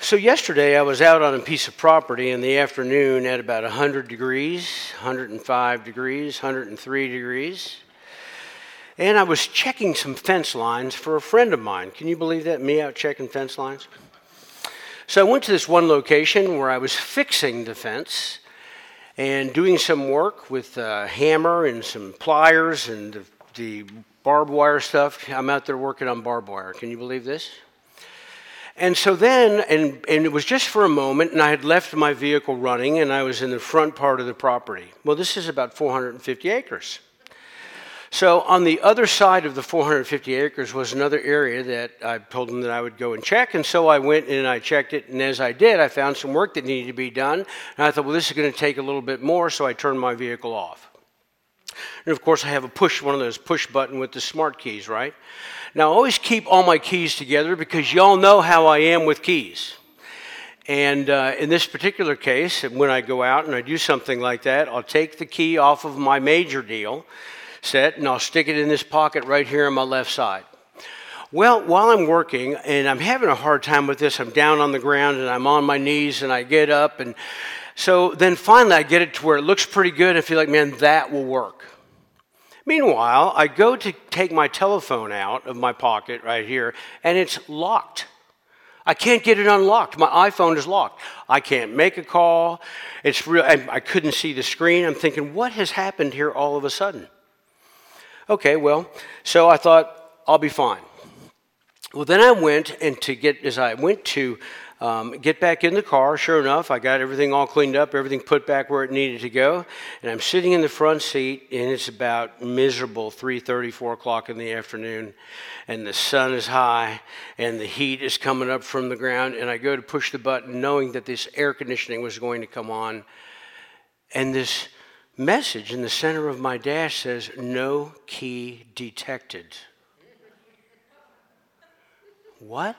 So yesterday I was out on a piece of property in the afternoon at about 100 degrees, 105 degrees, 103 degrees. And I was checking some fence lines for a friend of mine. Can you believe that? Me out checking fence lines? So I went to this one location where I was fixing the fence and doing some work with a hammer and some pliers and the barbed wire stuff. I'm out there working on barbed wire. Can you believe this? And so then, and it was just for a moment, and I had left my vehicle running, and I was in the front part of the property. Well, this is about 450 acres. So on the other side of the 450 acres was another area that I told them that I would go and check, and so I went and I checked it, and as I did, I found some work that needed to be done, and I thought, well, this is going to take a little bit more, so I turned my vehicle off. And of course, I have one of those push button with the smart keys, right? Now, I always keep all my keys together because y'all know how I am with keys. And in this particular case, when I go out and I do something like that, I'll take the key off of my major deal set and I'll stick it in this pocket right here on my left side. Well, while I'm working, and I'm having a hard time with this, I'm down on the ground and I'm on my knees and I get up. And so then finally I get it to where it looks pretty good. I feel like, man, that will work. Meanwhile, I go to take my telephone out of my pocket right here, and it's locked. I can't get it unlocked. My iPhone is locked. I can't make a call. It's real. I couldn't see the screen. I'm thinking, what has happened here all of a sudden? Okay, well, so I thought, I'll be fine. Well, then I went, and get back in the car, sure enough, I got everything all cleaned up, everything put back where it needed to go, and I'm sitting in the front seat, and it's about miserable 3:30, 4 o'clock in the afternoon, and the sun is high, and the heat is coming up from the ground, and I go to push the button knowing that this air conditioning was going to come on, and this message in the center of my dash says, "No key detected." What?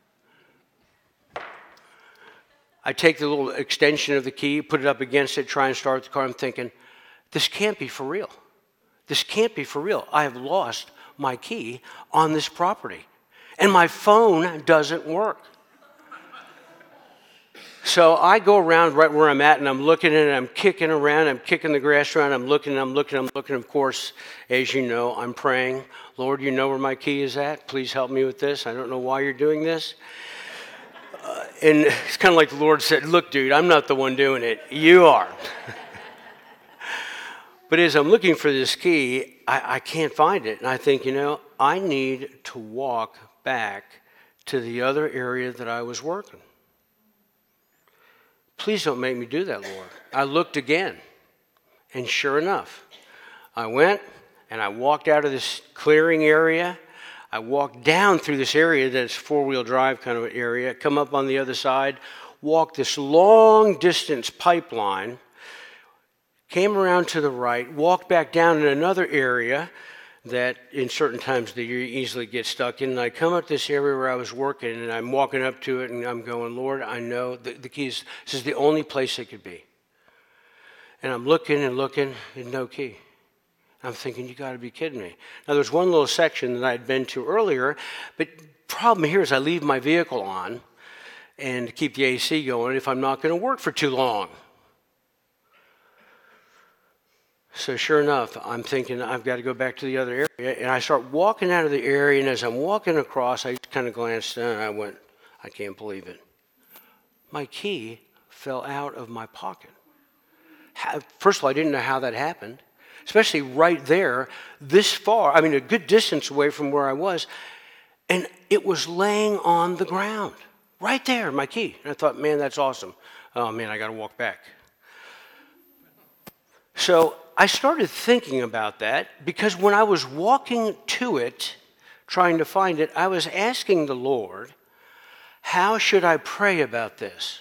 I take the little extension of the key, put it up against it, try and start the car. I'm thinking, this can't be for real. This can't be for real. I have lost my key on this property, and my phone doesn't work. So I go around right where I'm at, and I'm looking and I'm kicking around. I'm kicking the grass around. I'm looking. Of course, as you know, I'm praying, Lord, you know where my key is at. Please help me with this. I don't know why you're doing this. And it's kind of like the Lord said, look, dude, I'm not the one doing it. You are. But as I'm looking for this key, I can't find it. And I think, I need to walk back to the other area that I was working. Please don't make me do that, Lord. I looked again. And sure enough, I went and I walked out of this clearing area. I walked down through this area that's four-wheel drive kind of area, come up on the other side, walked this long distance pipeline, came around to the right, walked back down in another area that in certain times of the year you easily get stuck in. And I come up this area where I was working, and I'm walking up to it, and I'm going, Lord, I know the keys. This is the only place it could be. And I'm looking, and no key. I'm thinking, you got to be kidding me. Now, there's one little section that I'd been to earlier, but problem here is I leave my vehicle on and to keep the AC going if I'm not going to work for too long. So sure enough, I'm thinking I've got to go back to the other area, and I start walking out of the area, and as I'm walking across, I kind of glanced down, and I went, I can't believe it. My key fell out of my pocket. First of all, I didn't know how that happened. Especially right there, this far, a good distance away from where I was, and it was laying on the ground, right there, my key. And I thought, man, that's awesome. Oh, man, I got to walk back. So I started thinking about that because when I was walking to it, trying to find it, I was asking the Lord, how should I pray about this?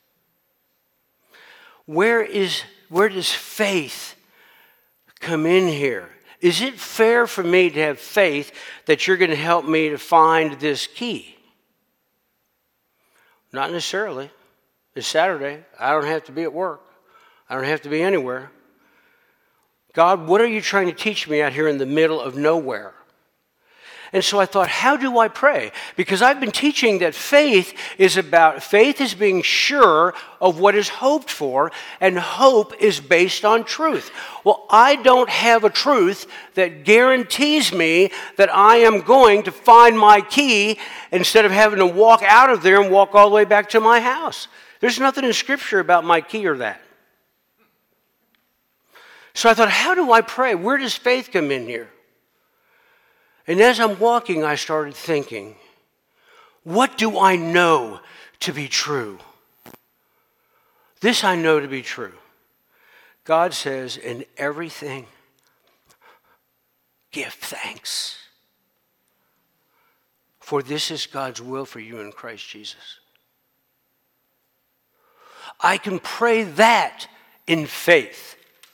Where does faith come in here? Is it fair for me to have faith that you're going to help me to find this key? Not necessarily. It's Saturday. I don't have to be at work. I don't have to be anywhere. God, what are you trying to teach me out here in the middle of nowhere? And so I thought, how do I pray? Because I've been teaching that faith is being sure of what is hoped for, and hope is based on truth. Well, I don't have a truth that guarantees me that I am going to find my key instead of having to walk out of there and walk all the way back to my house. There's nothing in Scripture about my key or that. So I thought, how do I pray? Where does faith come in here? And as I'm walking, I started thinking, what do I know to be true? This I know to be true. God says, in everything, give thanks. For this is God's will for you in Christ Jesus. I can pray that in faith.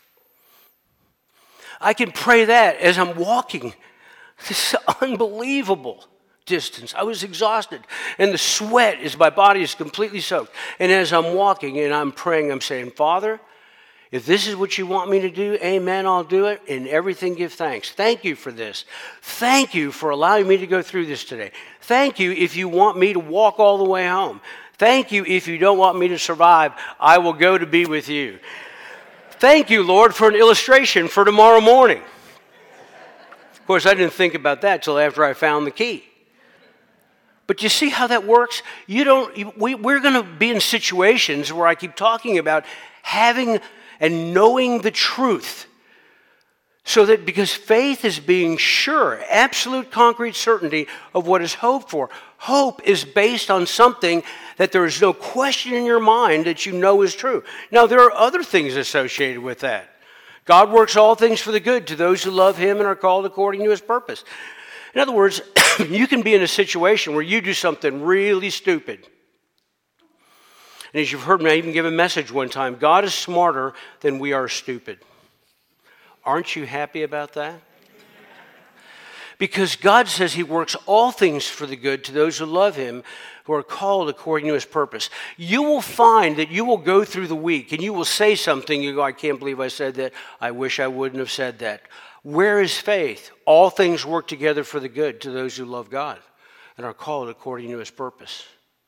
I can pray that as I'm walking this unbelievable distance. I was exhausted, and the sweat my body is completely soaked. And as I'm walking and I'm praying, I'm saying, Father, if this is what you want me to do, amen, I'll do it. In everything, give thanks. Thank you for this. Thank you for allowing me to go through this today. Thank you if you want me to walk all the way home. Thank you if you don't want me to survive. I will go to be with you. Thank you, Lord, for an illustration for tomorrow morning. Of course, I didn't think about that till after I found the key. But you see how that works? We're going to be in situations where I keep talking about having and knowing the truth. So that because faith is being sure, absolute concrete certainty of what is hoped for. Hope is based on something that there is no question in your mind that you know is true. Now, there are other things associated with that. God works all things for the good to those who love him and are called according to his purpose. In other words, you can be in a situation where you do something really stupid. And as you've heard me, I even give a message one time, God is smarter than we are stupid. Aren't you happy about that? Because God says he works all things for the good to those who love him, who are called according to his purpose. You will find that you will go through the week and you will say something, you go, I can't believe I said that. I wish I wouldn't have said that. Where is faith? All things work together for the good to those who love God and are called according to his purpose.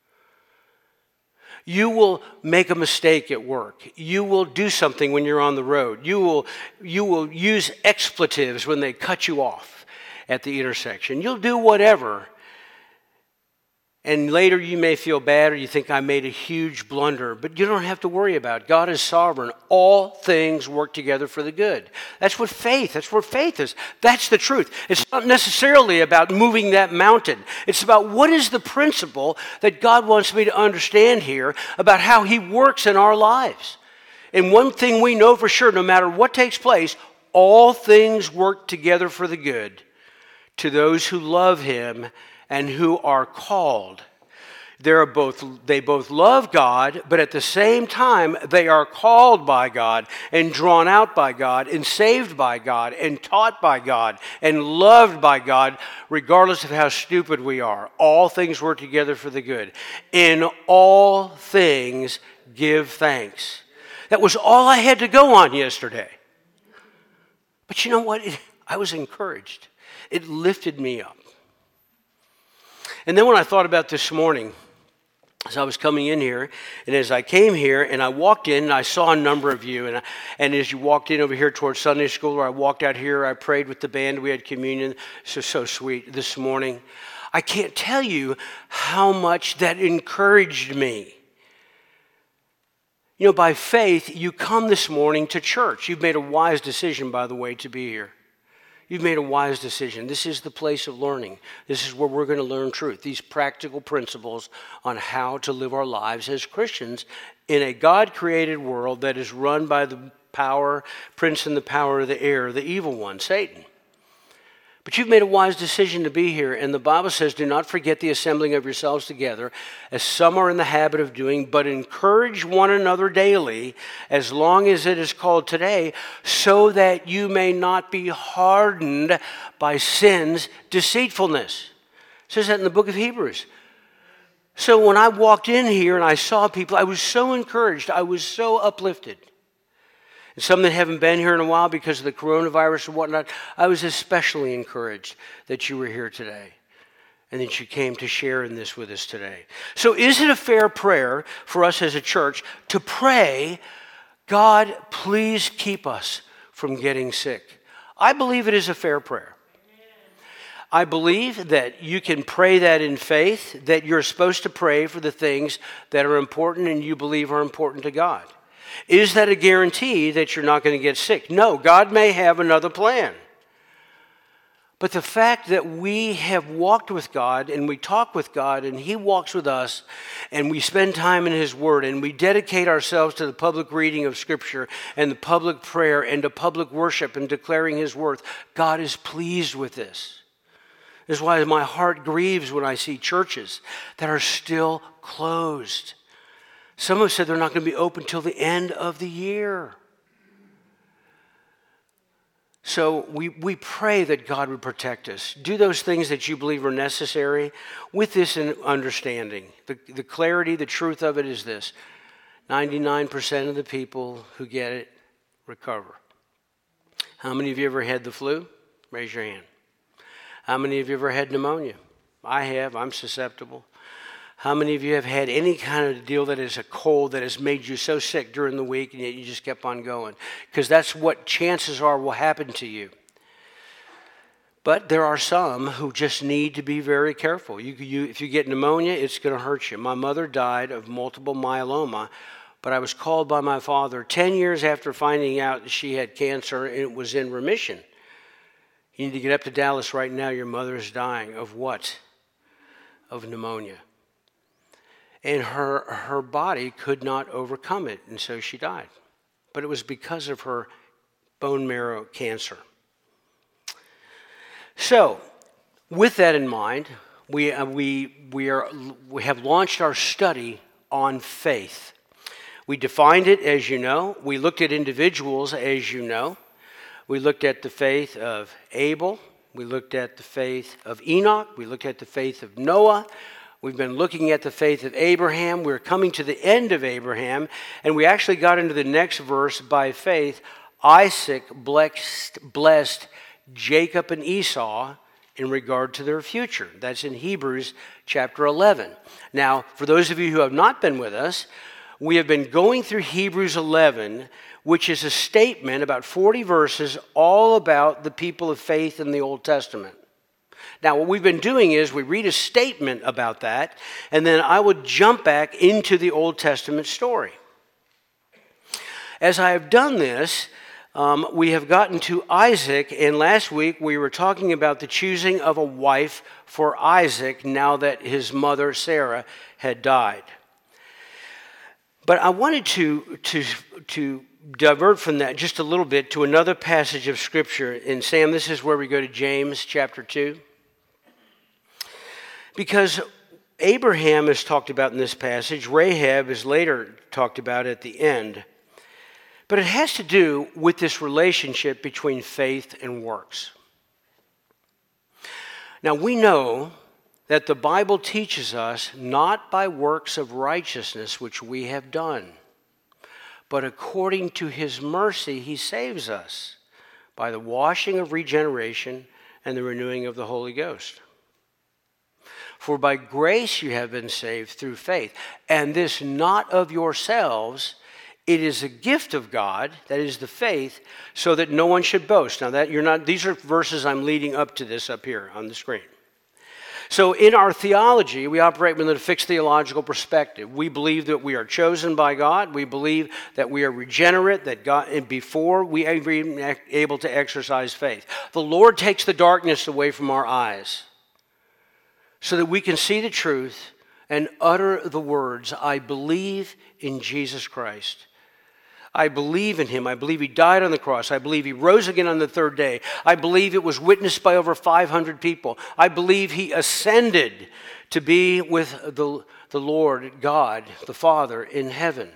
You will make a mistake at work. You will do something when you're on the road. You will use expletives when they cut you off at the intersection. You'll do whatever. And later you may feel bad or you think I made a huge blunder, but you don't have to worry about it. God is sovereign. All things work together for the good. That's where faith is. That's the truth. It's not necessarily about moving that mountain. It's about what is the principle that God wants me to understand here about how he works in our lives. And one thing we know for sure, no matter what takes place, all things work together for the good to those who love him and who are called. They both love God, but at the same time, they are called by God and drawn out by God and saved by God and taught by God and loved by God, regardless of how stupid we are. All things work together for the good. In all things, give thanks. That was all I had to go on yesterday. But you know what? I was encouraged. It lifted me up. And then when I thought about this morning, as I was coming in here, and as I came here and I walked in, and I saw a number of you, and as you walked in over here towards Sunday school, or I walked out here, I prayed with the band, we had communion, so sweet this morning. I can't tell you how much that encouraged me. You know, by faith, you come this morning to church. You've made a wise decision, by the way, to be here. You've made a wise decision. This is the place of learning. This is where we're going to learn truth. These practical principles on how to live our lives as Christians in a God-created world that is run by the prince and the power of the air, the evil one, Satan. But you've made a wise decision to be here, and the Bible says, do not forget the assembling of yourselves together, as some are in the habit of doing, but encourage one another daily, as long as it is called today, so that you may not be hardened by sin's deceitfulness. It says that in the book of Hebrews. So when I walked in here and I saw people, I was so encouraged. I was so uplifted. And some that haven't been here in a while because of the coronavirus and whatnot, I was especially encouraged that you were here today and that you came to share in this with us today. So is it a fair prayer for us as a church to pray, God, please keep us from getting sick? I believe it is a fair prayer. I believe that you can pray that in faith, that you're supposed to pray for the things that are important and you believe are important to God. Is that a guarantee that you're not going to get sick? No, God may have another plan. But the fact that we have walked with God and we talk with God and He walks with us and we spend time in His Word and we dedicate ourselves to the public reading of Scripture and the public prayer and to public worship and declaring His worth, God is pleased with this. This is why my heart grieves when I see churches that are still closed. Some have said they're not going to be open till the end of the year. So we pray that God would protect us. Do those things that you believe are necessary with this understanding. The clarity, the truth of it is this. 99% of the people who get it recover. How many of you ever had the flu? Raise your hand. How many of you ever had pneumonia? I have. I'm susceptible. How many of you have had any kind of deal that is a cold that has made you so sick during the week and yet you just kept on going? Because that's what chances are will happen to you. But there are some who just need to be very careful. If you get pneumonia, it's going to hurt you. My mother died of multiple myeloma, but I was called by my father 10 years after finding out that she had cancer and it was in remission. You need to get up to Dallas right now. Your mother is dying of what? Of pneumonia. And her body could not overcome it, and so she died. But it was because of her bone marrow cancer. So, with that in mind, we have launched our study on faith. We defined it, as you know. We looked at individuals, as you know. We looked at the faith of Abel. We looked at the faith of Enoch. We looked at the faith of Noah. We've been looking at the faith of Abraham. We're coming to the end of Abraham, and we actually got into the next verse. By faith, Isaac blessed Jacob and Esau in regard to their future. That's in Hebrews chapter 11. Now, for those of you who have not been with us, we have been going through Hebrews 11, which is a statement, about 40 verses, all about the people of faith in the Old Testament. Now, what we've been doing is we read a statement about that, and then I would jump back into the Old Testament story. As I have done this, we have gotten to Isaac, and last week we were talking about the choosing of a wife for Isaac now that his mother, Sarah, had died. But I wanted to divert from that just a little bit to another passage of Scripture. And Sam, this is where we go to James chapter 2. Because Abraham is talked about in this passage, Rahab is later talked about at the end. But it has to do with this relationship between faith and works. Now we know that the Bible teaches us not by works of righteousness which we have done, but according to His mercy He saves us by the washing of regeneration and the renewing of the Holy Ghost. For by grace you have been saved through faith, and this not of yourselves, it is a gift of God, that is the faith, so that no one should boast. Now these are verses I'm leading up to this up here on the screen. So in our theology, we operate with a fixed theological perspective. We believe that we are chosen by God. We believe that we are regenerate, that God, and before we are even able to exercise faith. The Lord takes the darkness away from our eyes so that we can see the truth and utter the words, I believe in Jesus Christ. I believe in Him. I believe He died on the cross. I believe He rose again on the third day. I believe it was witnessed by over 500 people. I believe He ascended to be with the Lord God, the Father, in heaven.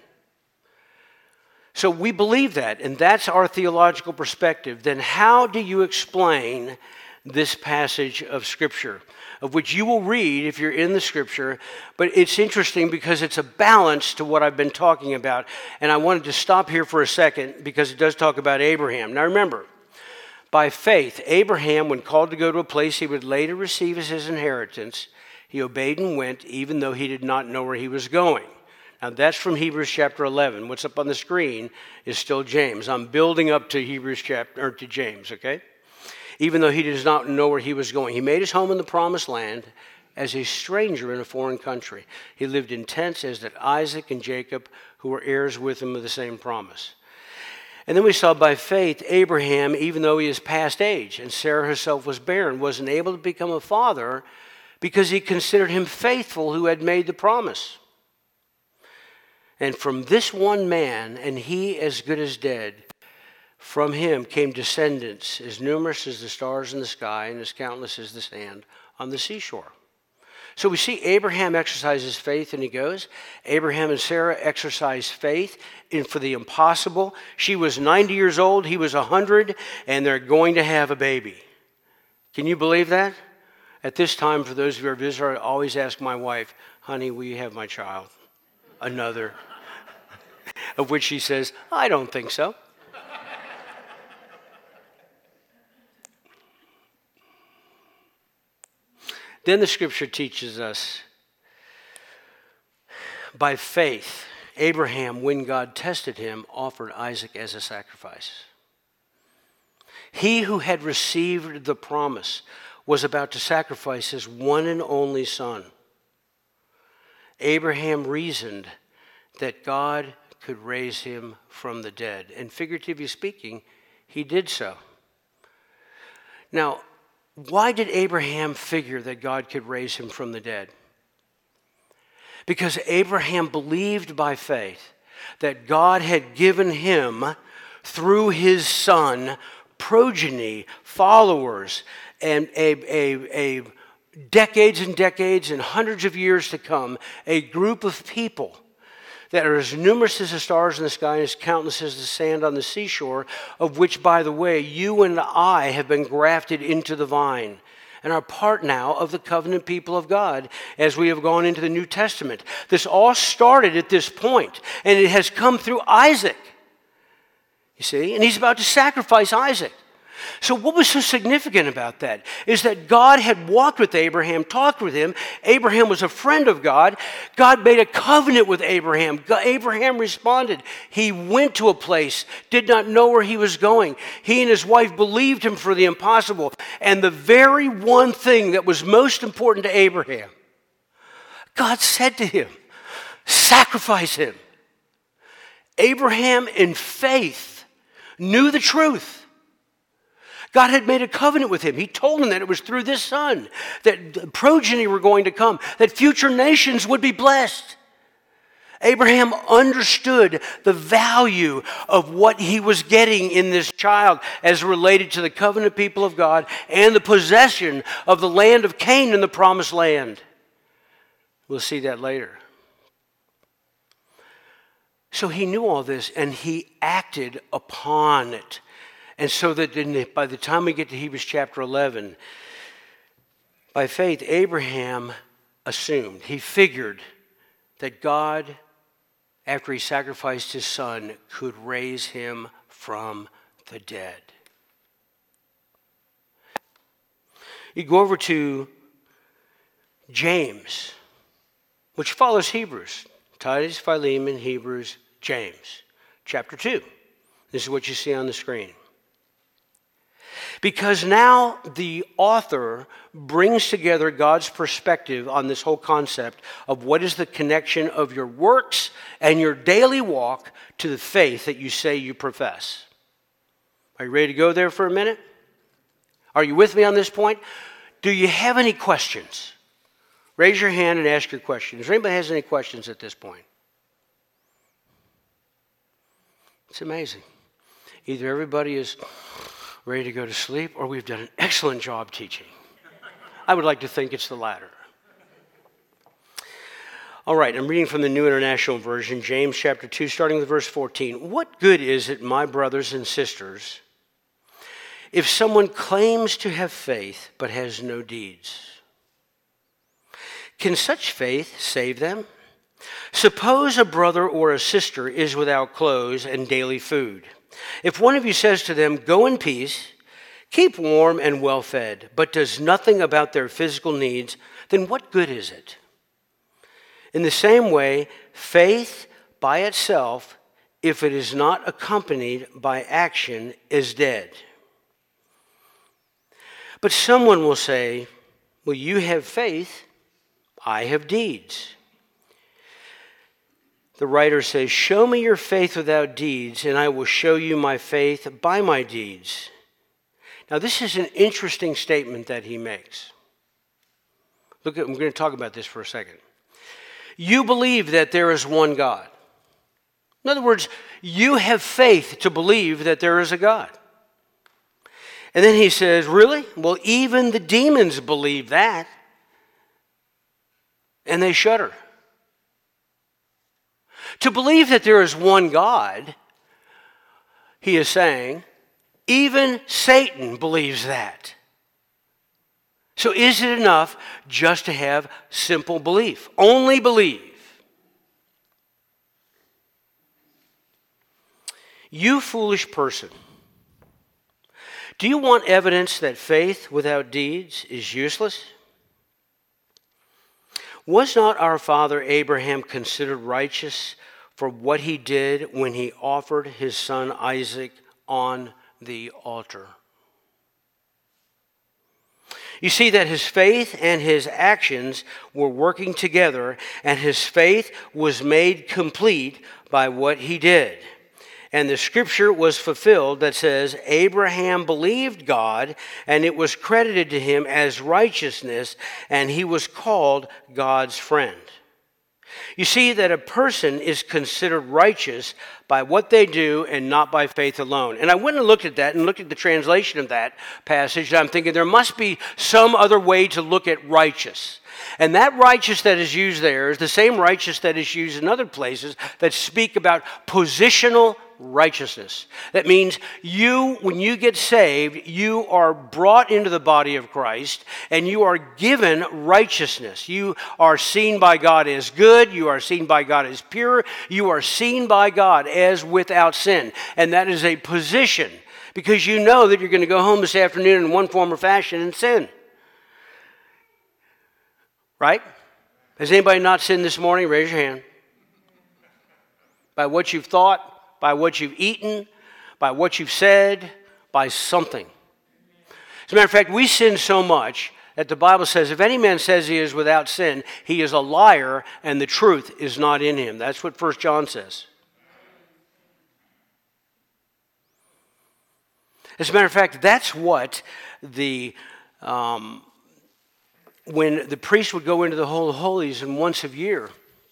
So we believe that, and that's our theological perspective. Then how do you explain this passage of Scripture, of which you will read if you're in the Scripture. But it's interesting because it's a balance to what I've been talking about. And I wanted to stop here for a second because it does talk about Abraham. Now remember, by faith, Abraham, when called to go to a place he would later receive as his inheritance, he obeyed and went, even though he did not know where he was going. Now that's from Hebrews chapter 11. What's up on the screen is still James. I'm building up to to James, okay? Even though he does not know where he was going. He made his home in the promised land as a stranger in a foreign country. He lived in tents, as did Isaac and Jacob, who were heirs with him of the same promise. And then we saw by faith, Abraham, even though he is past age, and Sarah herself was barren, wasn't able to become a father because he considered him faithful who had made the promise. And from this one man, and he as good as dead, from him came descendants as numerous as the stars in the sky and as countless as the sand on the seashore. So we see Abraham exercises faith and he goes. Abraham and Sarah exercise faith for the impossible. She was 90 years old, he was 100, and they're going to have a baby. Can you believe that? At this time, for those of you who are visitors, I always ask my wife, honey, will you have my child? Another. Of which she says, I don't think so. Then the Scripture teaches us, by faith, Abraham, when God tested him, offered Isaac as a sacrifice. He who had received the promise was about to sacrifice his one and only son. Abraham reasoned that God could raise him from the dead. And figuratively speaking, he did so. Now, why did Abraham figure that God could raise him from the dead? Because Abraham believed by faith that God had given him, through his son, progeny, followers, and a decades and decades and hundreds of years to come, a group of people that are as numerous as the stars in the sky and as countless as the sand on the seashore, of which, by the way, you and I have been grafted into the vine and are part now of the covenant people of God as we have gone into the New Testament. This all started at this point, and it has come through Isaac. You see? And he's about to sacrifice Isaac. So what was so significant about that is that God had walked with Abraham, talked with him. Abraham was a friend of God. God made a covenant with Abraham. Abraham responded. He went to a place, did not know where he was going. He and his wife believed him for the impossible. And the very one thing that was most important to Abraham, God said to him, sacrifice him. Abraham, in faith, knew the truth. God had made a covenant with him. He told him that it was through this son that progeny were going to come, that future nations would be blessed. Abraham understood the value of what he was getting in this child as related to the covenant people of God and the possession of the land of Canaan, the promised land. We'll see that later. So he knew all this and he acted upon it. And so that by the time we get to Hebrews chapter 11, by faith, Abraham assumed, he figured that God, after he sacrificed his son, could raise him from the dead. You go over to James, which follows Hebrews. Titus, Philemon, Hebrews, James, chapter 2. This is what you see on the screen. Because now the author brings together God's perspective on this whole concept of what is the connection of your works and your daily walk to the faith that you say you profess. Are you ready to go there for a minute? Are you with me on this point? Do you have any questions? Raise your hand and ask your questions. If anybody has any questions at this point? It's amazing. Either everybody is ready to go to sleep, or we've done an excellent job teaching. I would like to think it's the latter. All right, I'm reading from the New International Version, James chapter 2, starting with verse 14. What good is it, my brothers and sisters, If someone claims to have faith but has no deeds, can such faith save them? Suppose a brother or a sister is without clothes and daily food. If one of you says to them, "Go in peace, keep warm and well fed," but does nothing about their physical needs, then what good is it? In the same way, faith by itself, if it is not accompanied by action, is dead. But someone will say, "Well, you have faith, I have deeds." The writer says, "Show me your faith without deeds, and I will show you my faith by my deeds." Now, this is an interesting statement that he makes. I'm going to talk about this for a second. You believe that there is one God. In other words, you have faith to believe that there is a God. And then he says, really? Well, even the demons believe that. And they shudder. To believe that there is one God, he is saying, even Satan believes that. So is it enough just to have simple belief? Only believe. You foolish person, do you want evidence that faith without deeds is useless? Was not our father Abraham considered righteous for what he did when he offered his son Isaac on the altar? You see that his faith and his actions were working together, and his faith was made complete by what he did. And the scripture was fulfilled that says, Abraham believed God, and it was credited to him as righteousness, and he was called God's friend. You see that a person is considered righteous by what they do and not by faith alone. And I went and looked at that and looked at the translation of that passage, and I'm thinking there must be some other way to look at righteous. And that righteous that is used there is the same righteous that is used in other places that speak about positional righteousness. That means when you get saved, you are brought into the body of Christ and you are given righteousness. You are seen by God as good. You are seen by God as pure. You are seen by God as without sin. And that is a position because you know that you're going to go home this afternoon in one form or fashion and sin. Right? Has anybody not sinned this morning? Raise your hand. By what you've thought, by what you've eaten, by what you've said, by something. As a matter of fact, we sin so much that the Bible says, if any man says he is without sin, he is a liar and the truth is not in him. That's what 1 John says. As a matter of fact, that's what when the priest would go into the Holy of Holies and once a year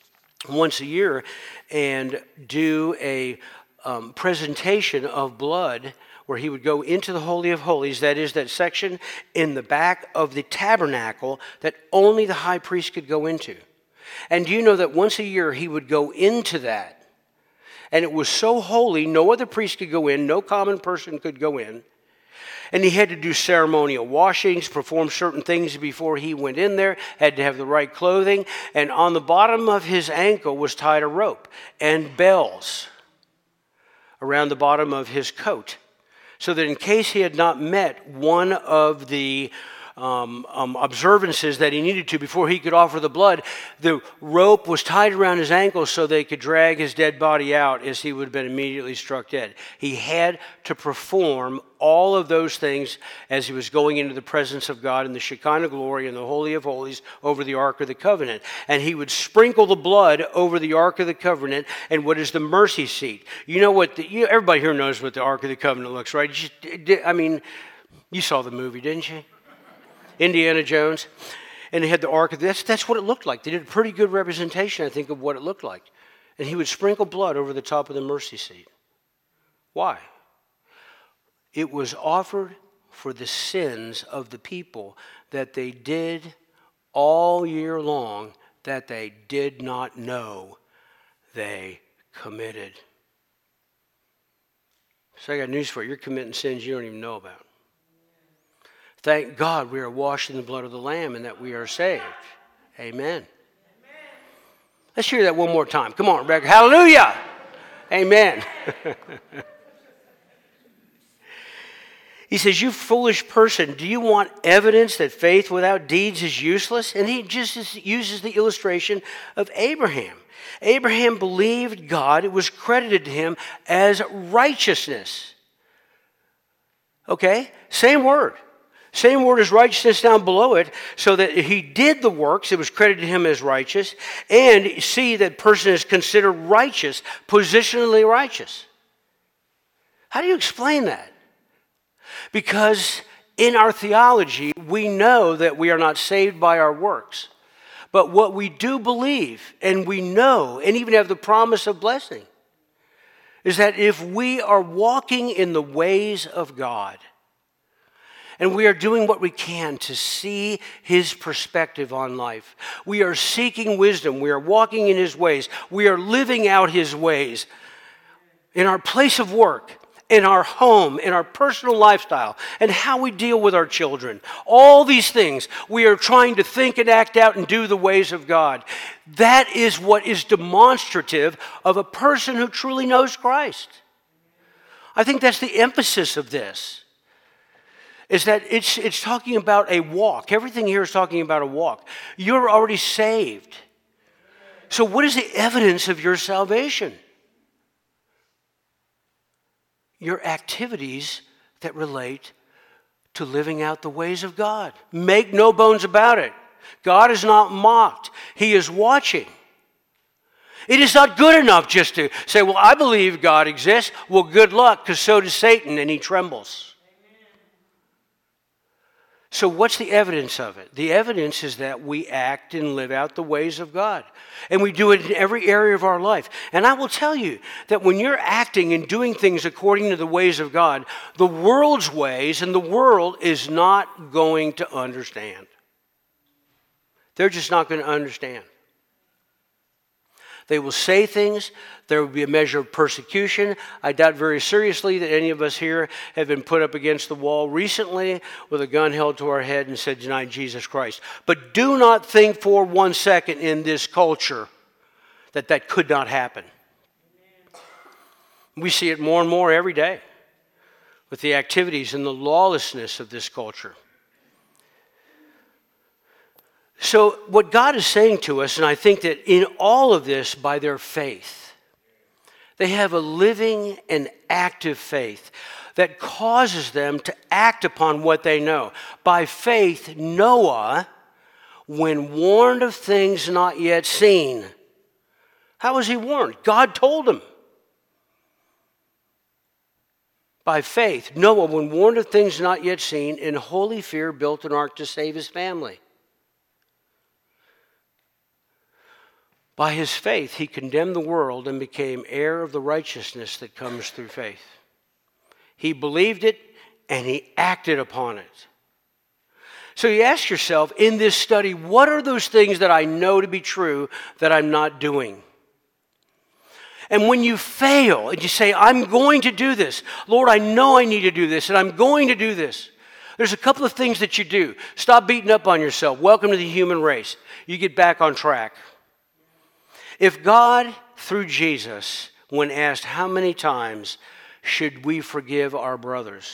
and do a presentation of blood where he would go into the Holy of Holies, that is that section in the back of the tabernacle that only the high priest could go into. And do you know that once a year he would go into that? And it was so holy, no other priest could go in, no common person could go in. And he had to do ceremonial washings, perform certain things before he went in there, had to have the right clothing. And on the bottom of his ankle was tied a rope and bells around the bottom of his coat, so that in case he had not met one of the observances that he needed to before he could offer the blood, the rope was tied around his ankle so they could drag his dead body out as he would have been immediately struck dead. He had to perform all of those things as he was going into the presence of God in the Shekinah glory and the Holy of Holies over the Ark of the Covenant. And he would sprinkle the blood over the Ark of the Covenant and what is the mercy seat. You know what, everybody here knows what the Ark of the Covenant looks, right? You saw the movie, didn't you? Indiana Jones. And they had the Ark of that's what it looked like. They did a pretty good representation, I think, of what it looked like. And he would sprinkle blood over the top of the mercy seat. Why? It was offered for the sins of the people that they did all year long that they did not know they committed. So I got news for you. You're committing sins you don't even know about. Thank God we are washed in the blood of the Lamb and that we are saved. Amen. Let's hear that one more time. Come on, Rebecca. Hallelujah. Amen. He says, you foolish person, do you want evidence that faith without deeds is useless? And he just uses the illustration of Abraham. Abraham believed God. It was credited to him as righteousness. Okay? Same word. Same word as righteousness down below it, so that he did the works, it was credited to him as righteous, and see that person is considered righteous, positionally righteous. How do you explain that? Because in our theology, we know that we are not saved by our works. But what we do believe, and we know, and even have the promise of blessing, is that if we are walking in the ways of God, and we are doing what we can to see His perspective on life. We are seeking wisdom. We are walking in His ways. We are living out His ways in our place of work, in our home, in our personal lifestyle, and how we deal with our children. All these things, we are trying to think and act out and do the ways of God. That is what is demonstrative of a person who truly knows Christ. I think that's the emphasis of this. Is that it's talking about a walk. Everything here is talking about a walk. You're already saved. So what is the evidence of your salvation? Your activities that relate to living out the ways of God. Make no bones about it. God is not mocked. He is watching. It is not good enough just to say, well, I believe God exists. Well, good luck, because so does Satan, and he trembles. So what's the evidence of it? The evidence is that we act and live out the ways of God. And we do it in every area of our life. And I will tell you that when you're acting and doing things according to the ways of God, the world's ways and the world is not going to understand. They're just not going to understand. They will say things. There will be a measure of persecution. I doubt very seriously that any of us here have been put up against the wall recently with a gun held to our head and said, deny Jesus Christ. But do not think for 1 second in this culture that that could not happen. We see it more and more every day with the activities and the lawlessness of this culture. So what God is saying to us, and I think that in all of this, by their faith, they have a living and active faith that causes them to act upon what they know. By faith, Noah, when warned of things not yet seen, how was he warned? God told him. By faith, Noah, when warned of things not yet seen, in holy fear built an ark to save his family. By his faith, he condemned the world and became heir of the righteousness that comes through faith. He believed it and he acted upon it. So you ask yourself in this study, what are those things that I know to be true that I'm not doing? And when you fail and you say, I'm going to do this, Lord, I know I need to do this and I'm going to do this. There's a couple of things that you do. Stop beating up on yourself. Welcome to the human race. You get back on track. If God, through Jesus, when asked how many times should we forgive our brothers?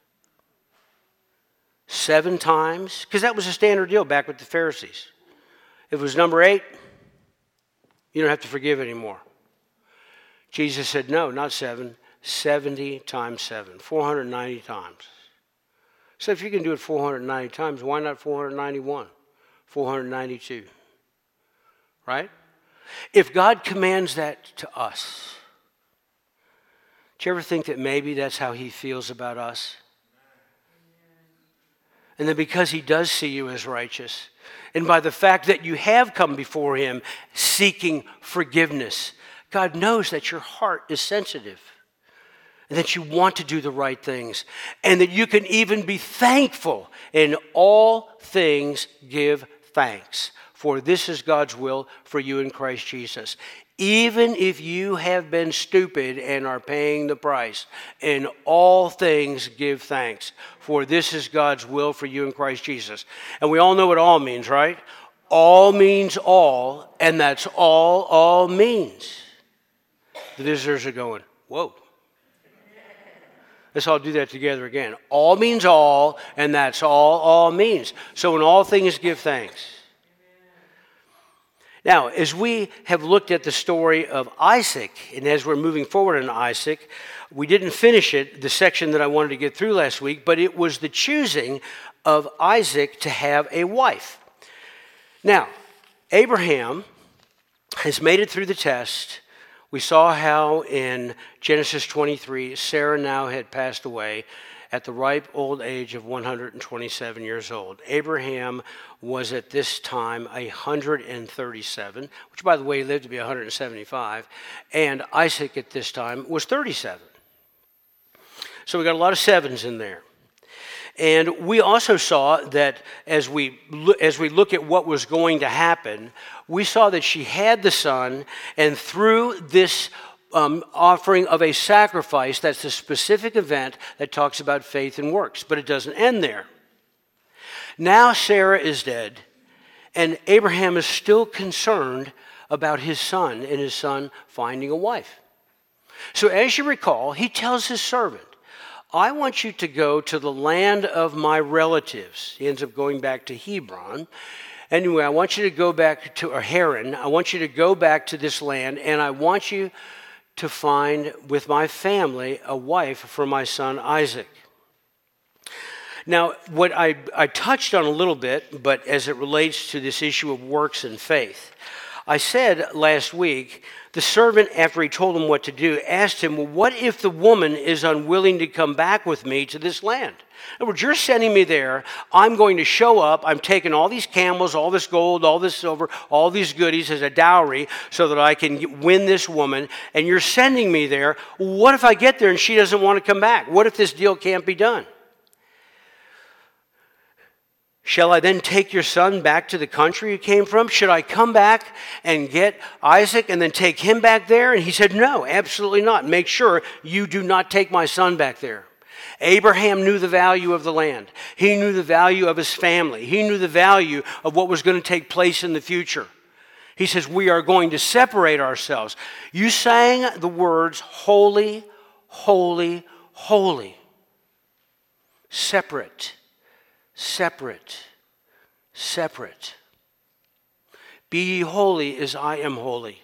7 times? Because that was a standard deal back with the Pharisees. If it was number 8, you don't have to forgive anymore. Jesus said, no, not 7, 70 times 7, 490 times. So if you can do it 490 times, why not 491, 492? Right? If God commands that to us, do you ever think that maybe that's how he feels about us? And then because he does see you as righteous, and by the fact that you have come before him seeking forgiveness, God knows that your heart is sensitive and that you want to do the right things and that you can even be thankful. In all things give thanks. For this is God's will for you in Christ Jesus. even if you have been stupid and are paying the price. In all things give thanks, for this is God's will for you in Christ Jesus. And we all know what all means, right? All means all, and that's all means. The visitors are going, whoa. Let's all do that together again. All means all, and that's all means. So in all things give thanks. Now, as we have looked at the story of Isaac, and as we're moving forward in Isaac, we didn't finish it, the section that I wanted to get through last week, but it was the choosing of Isaac to have a wife. Now, Abraham has made it through the test. We saw how in Genesis 23, Sarah now had passed away at the ripe old age of 127 years old. Abraham was at this time 137, which by the way, he lived to be 175, and Isaac at this time was 37. So we got a lot of sevens in there. And we also saw that as we look at what was going to happen, we saw that she had the son, and through this offering of a sacrifice, that's a specific event that talks about faith and works, but it doesn't end there. Now Sarah is dead, and Abraham is still concerned about his son and his son finding a wife. So as you recall, he tells his servant, I want you to go to the land of my relatives. He ends up going back to Hebron. Anyway, I want you to go back to Haran. I want you to go back to this land, and I want you to find with my family a wife for my son Isaac. Now, what I touched on a little bit, but as it relates to this issue of works and faith, I said last week, the servant, after he told him what to do, asked him, well, what if the woman is unwilling to come back with me to this land? In other words, you're sending me there. I'm going to show up. I'm taking all these camels, all this gold, all this silver, all these goodies as a dowry so that I can win this woman. And you're sending me there. What if I get there and she doesn't want to come back? What if this deal can't be done? Shall I then take your son back to the country you came from? Should I come back and get Isaac and then take him back there? And he said, no, absolutely not. Make sure you do not take my son back there. Abraham knew the value of the land. He knew the value of his family. He knew the value of what was going to take place in the future. He says, we are going to separate ourselves. You sang the words, holy, holy, holy. Separate. Separate, separate. Be ye holy as I am holy.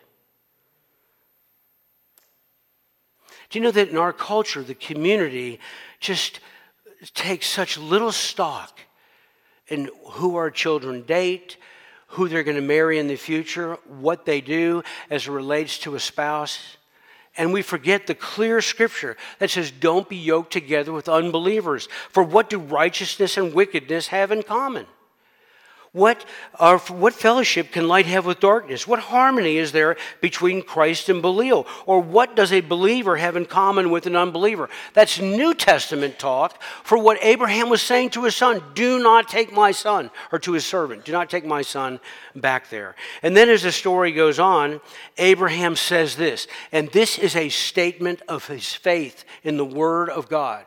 Do you know that in our culture, the community just takes such little stock in who our children date, who they're going to marry in the future, what they do as it relates to a spouse? And we forget the clear scripture that says, don't be yoked together with unbelievers. For what do righteousness and wickedness have in common? What fellowship can light have with darkness? What harmony is there between Christ and Belial? Or what does a believer have in common with an unbeliever? That's New Testament talk for what Abraham was saying to his son. Do not take my son, or to his servant, do not take my son back there. And then as the story goes on, Abraham says this, and this is a statement of his faith in the Word of God.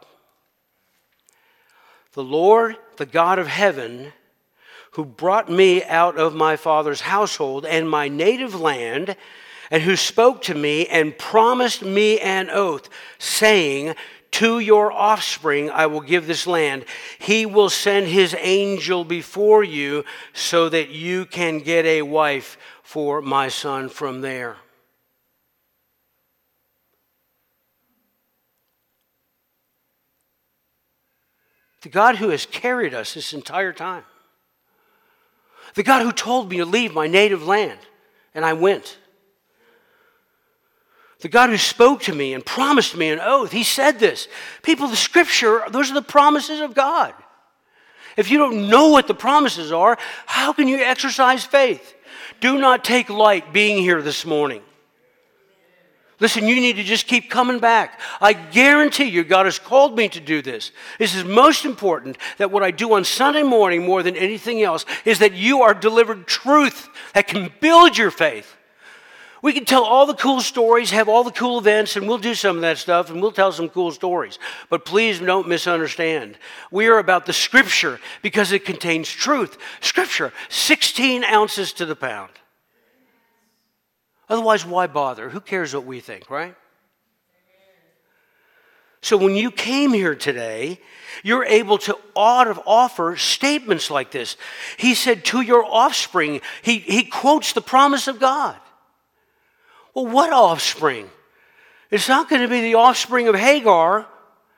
The Lord, the God of heaven, who brought me out of my father's household and my native land, and who spoke to me and promised me an oath, saying, to your offspring I will give this land. He will send his angel before you so that you can get a wife for my son from there. The God who has carried us this entire time. The God who told me to leave my native land, and I went. The God who spoke to me and promised me an oath. He said this. People, the scripture, those are the promises of God. If you don't know what the promises are, how can you exercise faith? Do not take light being here this morning. Listen, you need to just keep coming back. I guarantee you God has called me to do this. This is most important, that what I do on Sunday morning more than anything else is that you are delivered truth that can build your faith. We can tell all the cool stories, have all the cool events, and we'll do some of that stuff, and we'll tell some cool stories. But please don't misunderstand. We are about the Scripture because it contains truth. Scripture, 16 ounces to the pound. Otherwise, why bother? Who cares what we think, right? So when you came here today, you're able to offer statements like this. He said, to your offspring, he quotes the promise of God. Well, what offspring? It's not going to be the offspring of Hagar.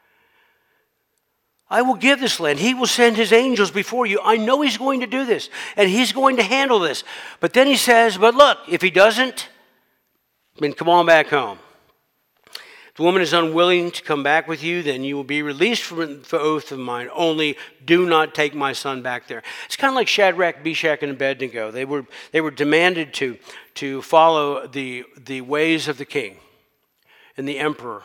I will give this land. He will send his angels before you. I know he's going to do this, and he's going to handle this. But then he says, but look, if he doesn't, then come on back home. If the woman is unwilling to come back with you, then you will be released from the oath of mine. Only do not take my son back there. It's kind of like Shadrach, Meshach, and Abednego. They were demanded to follow the ways of the king and the emperor.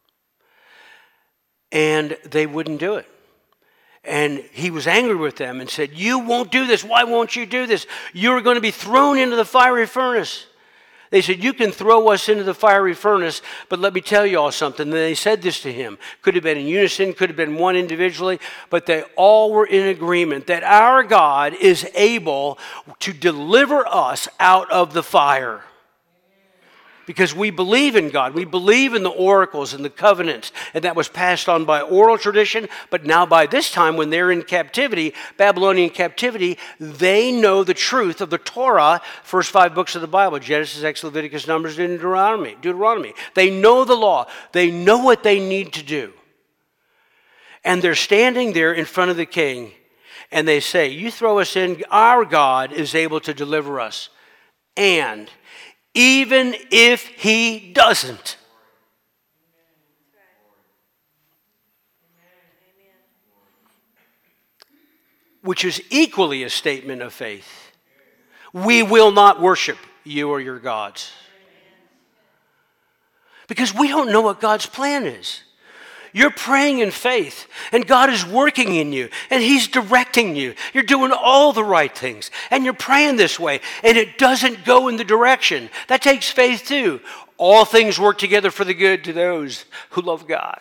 And they wouldn't do it. And he was angry with them and said, you won't do this. Why won't you do this? You're going to be thrown into the fiery furnace. They said, you can throw us into the fiery furnace, but let me tell you all something. And they said this to him. Could have been in unison, could have been one individually, but they all were in agreement that our God is able to deliver us out of the fire. Because we believe in God. We believe in the oracles and the covenants. And that was passed on by oral tradition. But now by this time, when they're in captivity, Babylonian captivity, they know the truth of the Torah, first 5 books of the Bible, Genesis, Exodus, Leviticus, Numbers, and Deuteronomy. They know the law. They know what they need to do. And they're standing there in front of the king. And they say, you throw us in, our God is able to deliver us. And even if he doesn't. Which is equally a statement of faith. We will not worship you or your gods. Because we don't know what God's plan is. You're praying in faith, and God is working in you, and he's directing you. You're doing all the right things, and you're praying this way, and it doesn't go in the direction. That takes faith too. All things work together for the good to those who love God.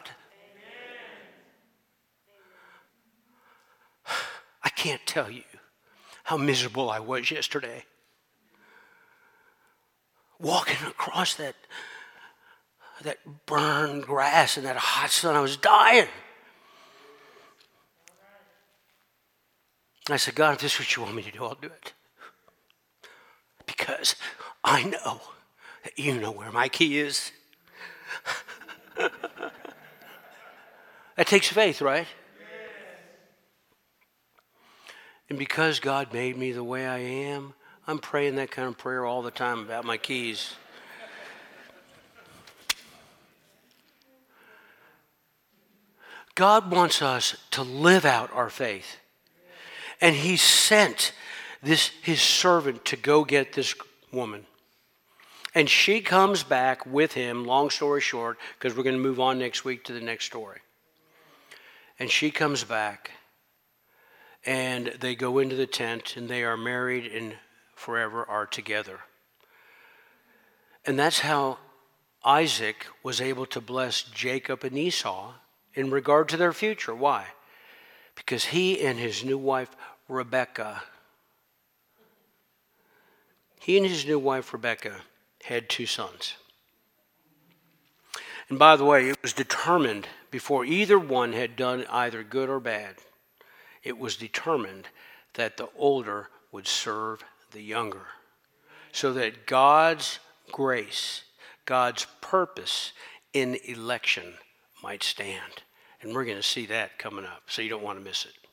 I can't tell you how miserable I was yesterday. Walking across that burned grass and that hot sun. I was dying. I said, God, if this is what you want me to do, I'll do it. Because I know that you know where my key is. That takes faith, right? And because God made me the way I am, I'm praying that kind of prayer all the time about my keys. God wants us to live out our faith. And he sent his servant to go get this woman. And she comes back with him, long story short, because we're going to move on next week to the next story. And she comes back, and they go into the tent, and they are married and forever are together. And that's how Isaac was able to bless Jacob and Esau in regard to their future. Why? Because he and his new wife, Rebekah, had 2 sons. And by the way, it was determined before either one had done either good or bad, it was determined that the older would serve the younger. So that God's grace, God's purpose in election might stand. And we're going to see that coming up, so you don't want to miss it.